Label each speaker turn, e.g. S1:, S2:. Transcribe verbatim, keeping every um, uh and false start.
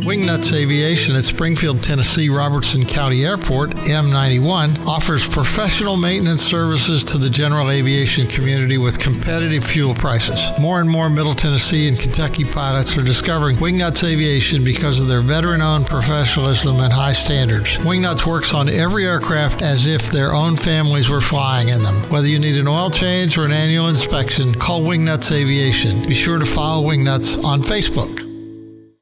S1: Wingnuts Aviation at Springfield, Tennessee, Robertson County Airport, M ninety-one, offers professional maintenance services to the general aviation community with competitive fuel prices. More and more Middle Tennessee and Kentucky pilots are discovering Wingnuts Aviation because of their veteran-owned professionalism and high standards. Wingnuts works on every aircraft as if their own families were flying in them. Whether you need an oil change or an annual inspection, call Wingnuts Aviation. Be sure to follow Wingnuts on Facebook.